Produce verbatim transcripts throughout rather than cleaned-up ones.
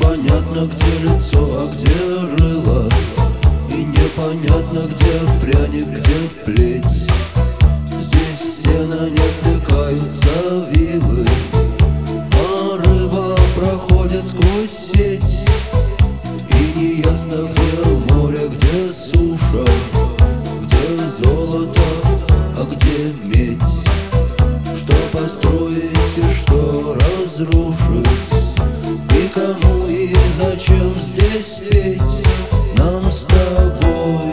непонятно, где лицо, а где рыло, и непонятно, где пряник, где плеть. Здесь все на нефть втыкаются вилы, а рыба проходит сквозь сеть. И неясно, где море, где суша, где золото, а где медь. Что построить и что разрушить, и кому и зачем здесь петь нам с тобой?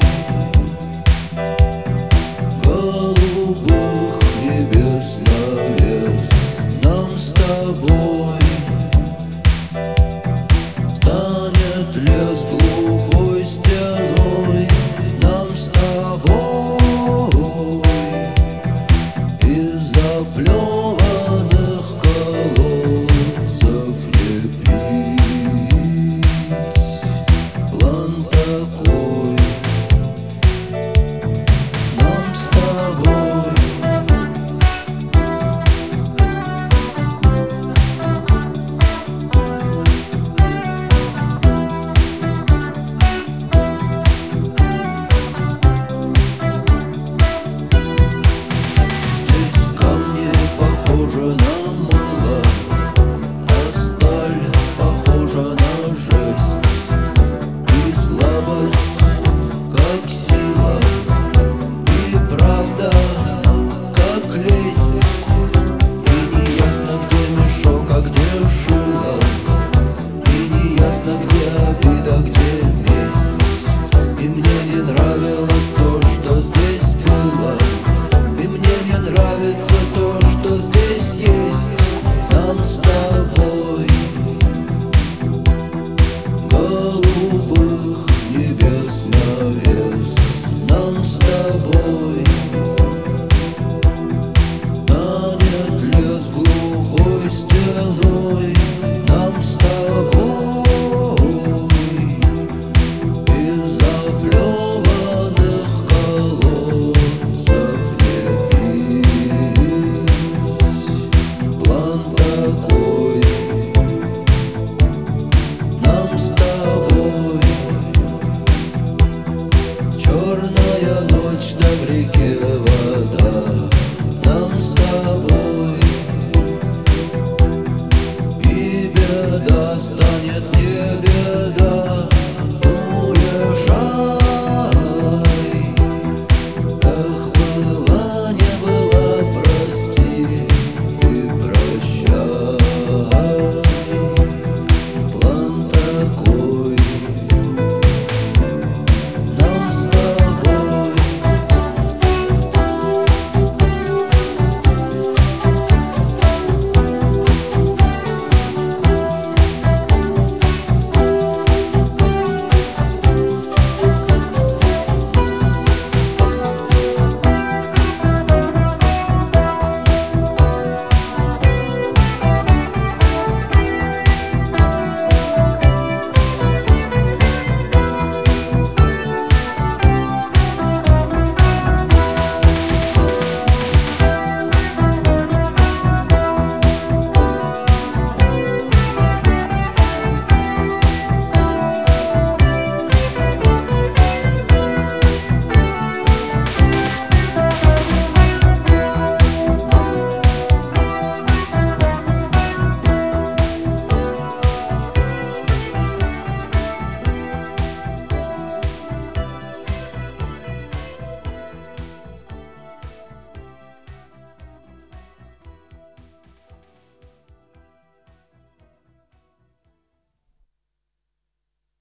Голубых небес навес нам с тобой. Станет лес глухой стеной нам с тобой. Из заплеванных колодцев не пить. План такой нам с тобой. Здесь камни похожи на мыло, а сталь похожа на жесть. И слабость, как сила, и правда, как лесть. И неясно, где мешок, а где шило, и неясно, где обида, где месть. И мне не нравилось то, что здесь было, и мне не нравится то, что здесь есть нам с тобой. Голубых небес навес нам с тобой. Станет лес глухой стеной